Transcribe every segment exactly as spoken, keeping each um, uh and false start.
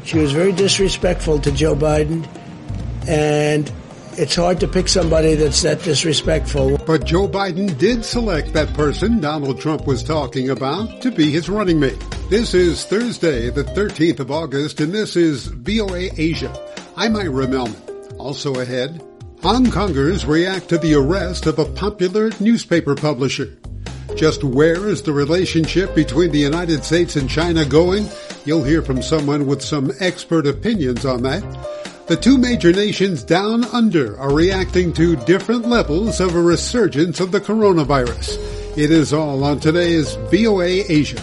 She was very disrespectful to Joe Biden, and it's hard to pick somebody that's that disrespectful. But Joe Biden did select that person Donald Trump was talking about to be his running mate. This is Thursday, the thirteenth of August, and this is V O A Asia. I'm Ira Melman. Also ahead, Hong Kongers react to the arrest of a popular newspaper publisher. Just where is the relationship between the United States and China going? You'll hear from someone with some expert opinions on that. The two major nations down under are reacting to different levels of a resurgence of the coronavirus. It is all on today's V O A Asia.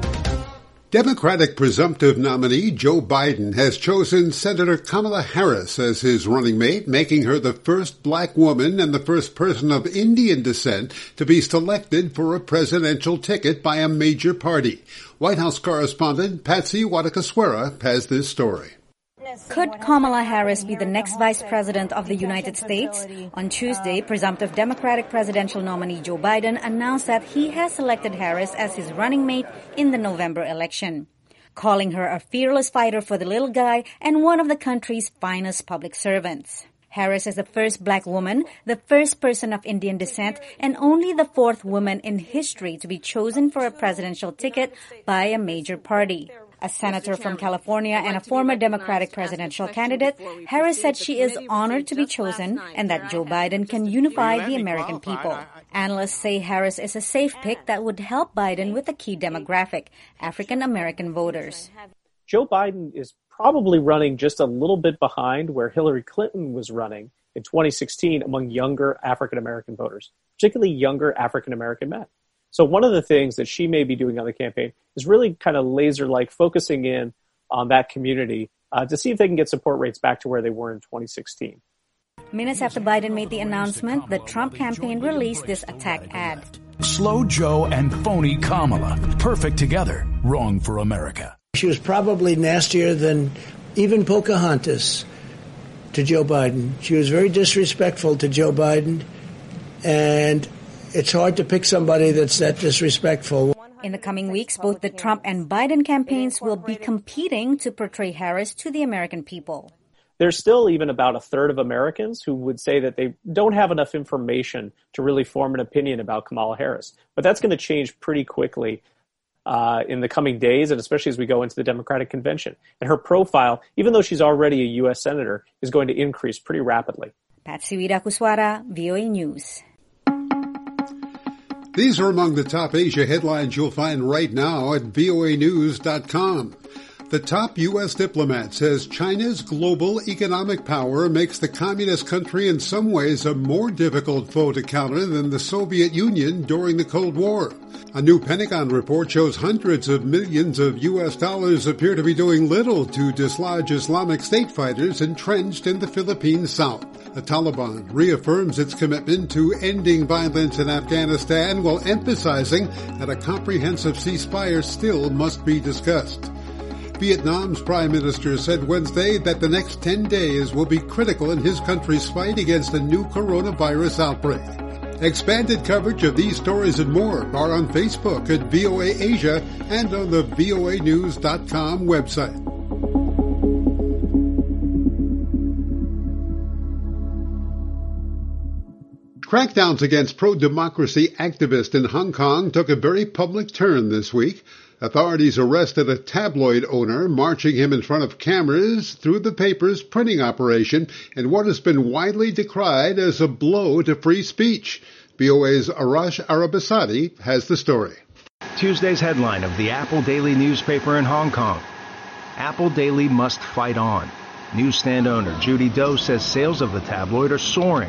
Democratic presumptive nominee Joe Biden has chosen Senator Kamala Harris as his running mate, making her the first black woman and the first person of Indian descent to be selected for a presidential ticket by a major party. White House correspondent Patsy Widakuswara has this story. Could Kamala Harris be the next vice president of the United States? On Tuesday, presumptive Democratic presidential nominee Joe Biden announced that he has selected Harris as his running mate in the November election, calling her a fearless fighter for the little guy and one of the country's finest public servants. Harris is the first black woman, the first person of Indian descent, and only the fourth woman in history to be chosen for a presidential ticket by a major party. A senator from California and a former Democratic presidential candidate, Harris said she is honored to be chosen and that Joe Biden can unify the American people. Analysts say Harris is a safe pick that would help Biden with a key demographic, African American voters. Joe Biden is probably running just a little bit behind where Hillary Clinton was running in twenty sixteen among younger African American voters, particularly younger African American men. So one of the things that she may be doing on the campaign is really kind of laser-like focusing in on that community uh, to see if they can get support rates back to where they were in twenty sixteen. Minutes after Biden made the announcement, the Trump campaign released this attack ad. Slow Joe and phony Kamala. Perfect together. Wrong for America. She was probably nastier than even Pocahontas to Joe Biden. She was very disrespectful to Joe Biden, and it's hard to pick somebody that's that disrespectful. In the coming weeks, both the Trump and Biden campaigns will be competing to portray Harris to the American people. There's still even about a third of Americans who would say that they don't have enough information to really form an opinion about Kamala Harris. But that's going to change pretty quickly uh, in the coming days, and especially as we go into the Democratic convention. And her profile, even though she's already a U S senator, is going to increase pretty rapidly. Patsy Widakuswara, V O A News. These are among the top Asia headlines you'll find right now at V O A news dot com. The top U S diplomat says China's global economic power makes the communist country in some ways a more difficult foe to counter than the Soviet Union during the Cold War. A new Pentagon report shows hundreds of millions of U S dollars appear to be doing little to dislodge Islamic State fighters entrenched in the Philippine South. The Taliban reaffirms its commitment to ending violence in Afghanistan while emphasizing that a comprehensive ceasefire still must be discussed. Vietnam's prime minister said Wednesday that the next ten days will be critical in his country's fight against a new coronavirus outbreak. Expanded coverage of these stories and more are on Facebook at V O A Asia and on the V O A news dot com website. Crackdowns against pro-democracy activists in Hong Kong took a very public turn this week. Authorities arrested a tabloid owner, marching him in front of cameras through the paper's printing operation in what has been widely decried as a blow to free speech. V O A's Arash Arabasadi has the story. Tuesday's headline of the Apple Daily newspaper in Hong Kong. Apple Daily must fight on. Newsstand owner Judy Doe says sales of the tabloid are soaring.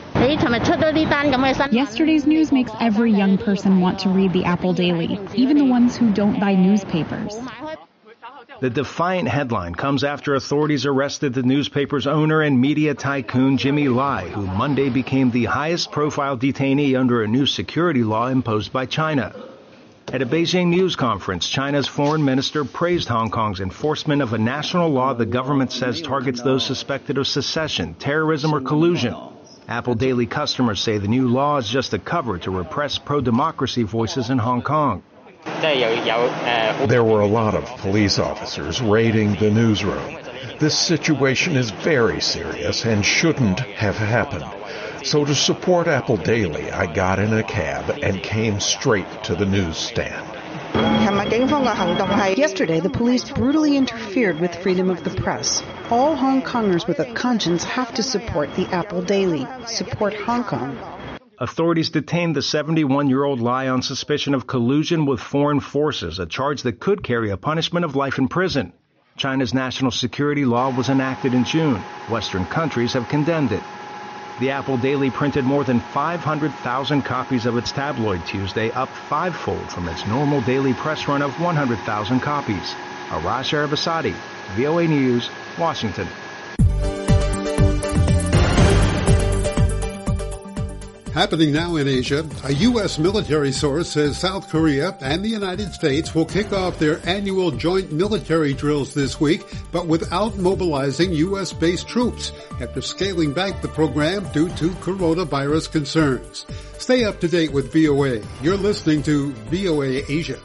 Yesterday's news makes every young person want to read the Apple Daily, even the ones who don't buy newspapers. The defiant headline comes after authorities arrested the newspaper's owner and media tycoon Jimmy Lai, who Monday became the highest-profile detainee under a new security law imposed by China. At a Beijing news conference, China's foreign minister praised Hong Kong's enforcement of a national law the government says targets those suspected of secession, terrorism, or collusion. Apple Daily customers say the new law is just a cover to repress pro-democracy voices in Hong Kong. There were a lot of police officers raiding the newsroom. This situation is very serious and shouldn't have happened. So to support Apple Daily, I got in a cab and came straight to the newsstand. Yesterday, the police brutally interfered with freedom of the press. All Hong Kongers with a conscience have to support the Apple Daily. Support Hong Kong. Authorities detained the seventy-one-year-old Lai on suspicion of collusion with foreign forces, a charge that could carry a punishment of life in prison. China's national security law was enacted in June. Western countries have condemned it. The Apple Daily printed more than five hundred thousand copies of its tabloid Tuesday, up fivefold from its normal daily press run of one hundred thousand copies. Arash Arabasadi, V O A News, Washington. Happening now in Asia, a U S military source says South Korea and the United States will kick off their annual joint military drills this week, but without mobilizing U S-based troops after scaling back the program due to coronavirus concerns. Stay up to date with V O A. You're listening to V O A Asia.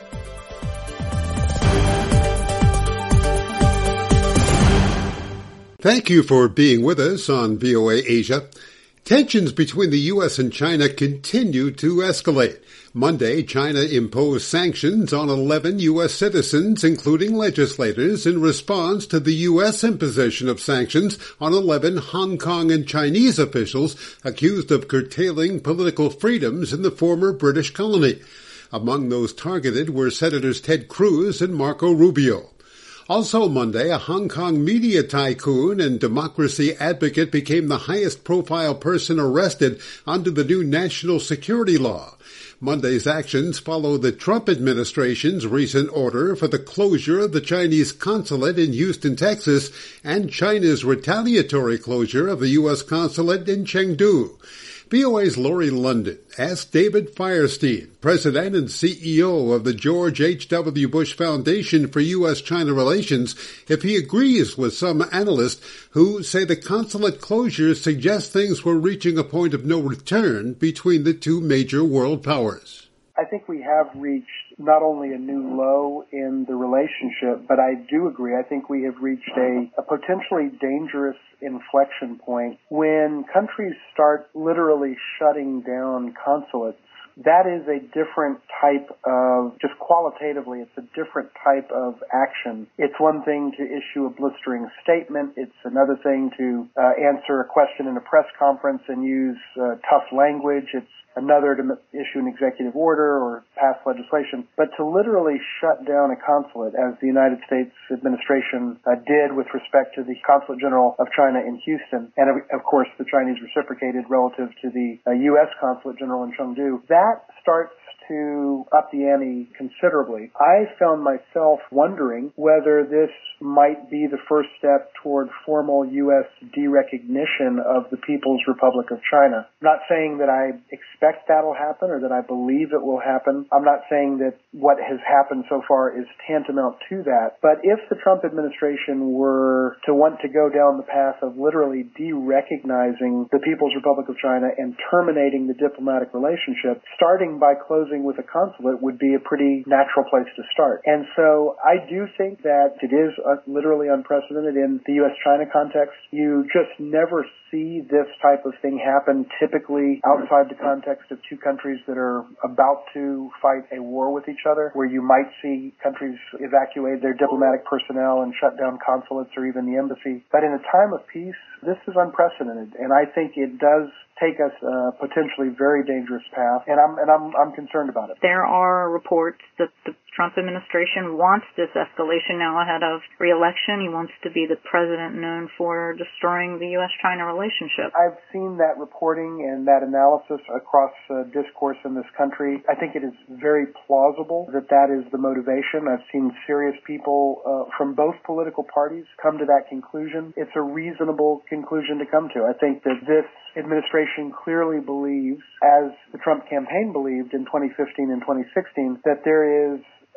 Thank you for being with us on V O A Asia. Tensions between the U S and China continue to escalate. Monday, China imposed sanctions on eleven U S citizens, including legislators, in response to the U S imposition of sanctions on eleven Hong Kong and Chinese officials accused of curtailing political freedoms in the former British colony. Among those targeted were Senators Ted Cruz and Marco Rubio. Also Monday, a Hong Kong media tycoon and democracy advocate became the highest-profile person arrested under the new national security law. Monday's actions follow the Trump administration's recent order for the closure of the Chinese consulate in Houston, Texas, and China's retaliatory closure of the U S consulate in Chengdu. V O A's Lori London asked David Firestein, president and C E O of the George H W. Bush Foundation for U S-China Relations, if he agrees with some analysts who say the consulate closures suggest things were reaching a point of no return between the two major world powers. I think we have reached not only a new low in the relationship, but I do agree. I think we have reached a, a potentially dangerous inflection point when countries start literally shutting down consulates. That is a different type of, just qualitatively, it's a different type of action. It's one thing to issue a blistering statement. It's another thing to uh, answer a question in a press conference and use uh, tough language. It's another to issue an executive order or pass legislation. But to literally shut down a consulate, as the United States administration uh, did with respect to the Consulate General of China in Houston, and of, of course the Chinese reciprocated relative to the uh, U S Consulate General in Chengdu, that starts to up the ante considerably. I found myself wondering whether this might be the first step toward formal U S derecognition of the People's Republic of China. I'm not saying that I expect that'll happen or that I believe it will happen. I'm not saying that what has happened so far is tantamount to that. But if the Trump administration were to want to go down the path of literally derecognizing the People's Republic of China and terminating the diplomatic relationship, starting by closing with a consulate would be a pretty natural place to start. And so I do think that it is uh, literally unprecedented in the U S-China context. You just never see this type of thing happen typically outside the context of two countries that are about to fight a war with each other, where you might see countries evacuate their diplomatic personnel and shut down consulates or even the embassy. But in a time of peace, this is unprecedented, and I think it does take us a potentially very dangerous path, and I'm and I'm I'm concerned about it. There are reports that the Trump administration wants this escalation now ahead of re-election. He wants to be the president known for destroying the U S-China relationship. I've seen that reporting and that analysis across uh, discourse in this country. I think it is very plausible that that is the motivation. I've seen serious people uh, from both political parties come to that conclusion. It's a reasonable conclusion to come to. I think that this administration clearly believes, as the Trump campaign believed in twenty fifteen and twenty sixteen, that there is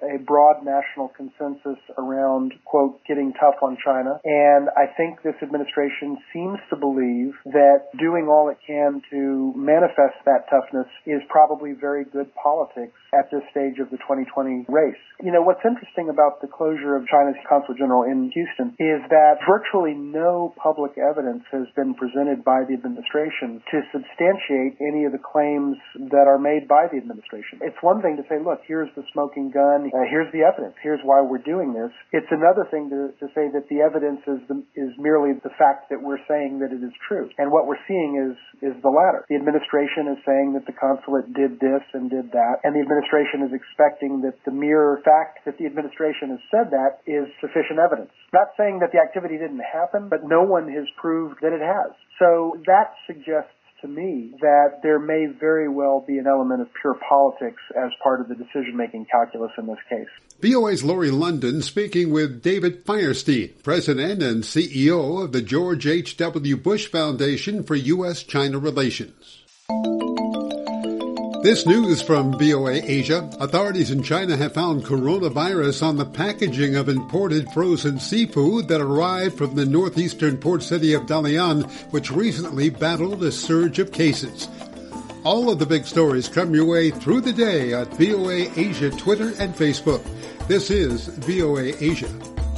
a broad national consensus around, quote, getting tough on China. And I think this administration seems to believe that doing all it can to manifest that toughness is probably very good politics at this stage of the twenty twenty race. You know, what's interesting about the closure of China's consulate general in Houston is that virtually no public evidence has been presented by the administration to substantiate any of the claims that are made by the administration. It's one thing to say, look, here's the smoking gun, uh, here's the evidence, here's why we're doing this. It's another thing to, to say that the evidence is the, is merely the fact that we're saying that it is true. And what we're seeing is is the latter. The administration is saying that the consulate did this and did that, and the administration is expecting that the mere fact that the administration has said that is sufficient evidence. Not saying that the activity didn't happen, but no one has proved that it has. So that suggests to me that there may very well be an element of pure politics as part of the decision-making calculus in this case. V O A's Laurie London speaking with David Firestein, President and C E O of the George H W. Bush Foundation for U S China Relations. This news from V O A Asia. Authorities in China have found coronavirus on the packaging of imported frozen seafood that arrived from the northeastern port city of Dalian, which recently battled a surge of cases. All of the big stories come your way through the day at V O A Asia Twitter and Facebook. This is V O A Asia.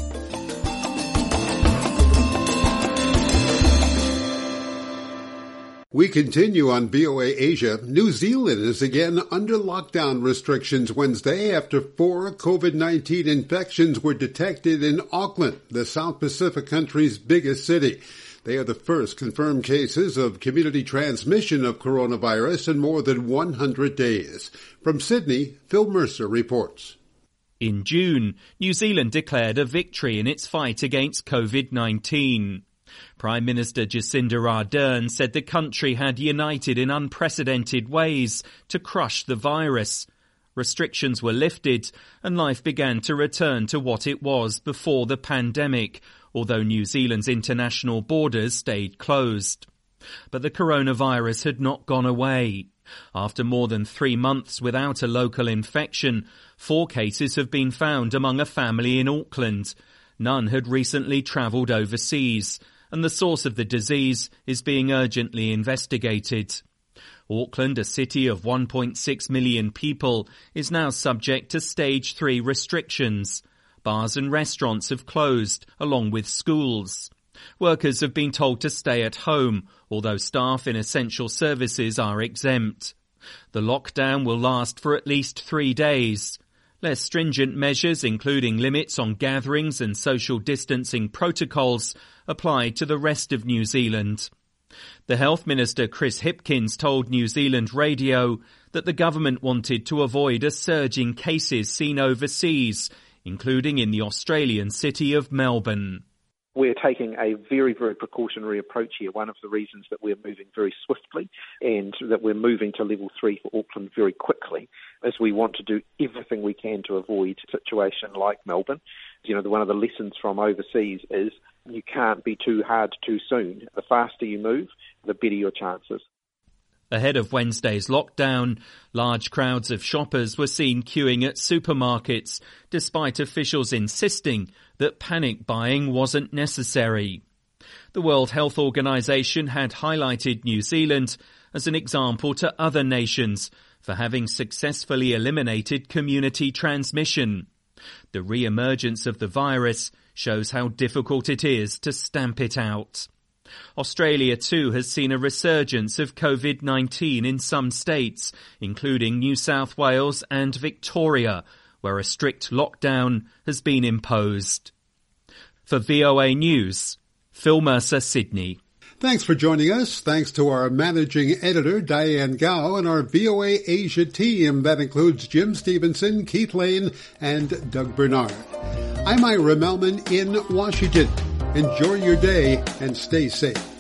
We continue on V O A Asia. New Zealand is again under lockdown restrictions Wednesday after four COVID nineteen infections were detected in Auckland, the South Pacific country's biggest city. They are the first confirmed cases of community transmission of coronavirus in more than one hundred days. From Sydney, Phil Mercer reports. In June, New Zealand declared a victory in its fight against COVID nineteen. Prime Minister Jacinda Ardern said the country had united in unprecedented ways to crush the virus. Restrictions were lifted and life began to return to what it was before the pandemic, although New Zealand's international borders stayed closed. But the coronavirus had not gone away. After more than three months without a local infection, four cases have been found among a family in Auckland. None had recently travelled overseas, and the source of the disease is being urgently investigated. Auckland, a city of one point six million people, is now subject to stage three restrictions. Bars and restaurants have closed, along with schools. Workers have been told to stay at home, although staff in essential services are exempt. The lockdown will last for at least three days. Less stringent measures, including limits on gatherings and social distancing protocols, apply to the rest of New Zealand. The Health Minister Chris Hipkins told New Zealand Radio that the government wanted to avoid a surge in cases seen overseas, including in the Australian city of Melbourne. We're taking a very, very precautionary approach here. One of the reasons that we're moving very swiftly and that we're moving to level three for Auckland very quickly is we want to do everything we can to avoid a situation like Melbourne. You know, one of the lessons from overseas is you can't be too hard too soon. The faster you move, the better your chances. Ahead of Wednesday's lockdown, large crowds of shoppers were seen queuing at supermarkets, despite officials insisting that panic buying wasn't necessary. The World Health Organization had highlighted New Zealand as an example to other nations for having successfully eliminated community transmission. The re-emergence of the virus shows how difficult it is to stamp it out. Australia too has seen a resurgence of COVID nineteen in some states, including New South Wales and Victoria, where a strict lockdown has been imposed. For V O A News, Phil Mercer, Sydney. Thanks for joining us. Thanks to our managing editor, Diane Gao, and our V O A Asia team. That includes Jim Stevenson, Keith Lane, and Doug Bernard. I'm Ira Melman in Washington. Enjoy your day and stay safe.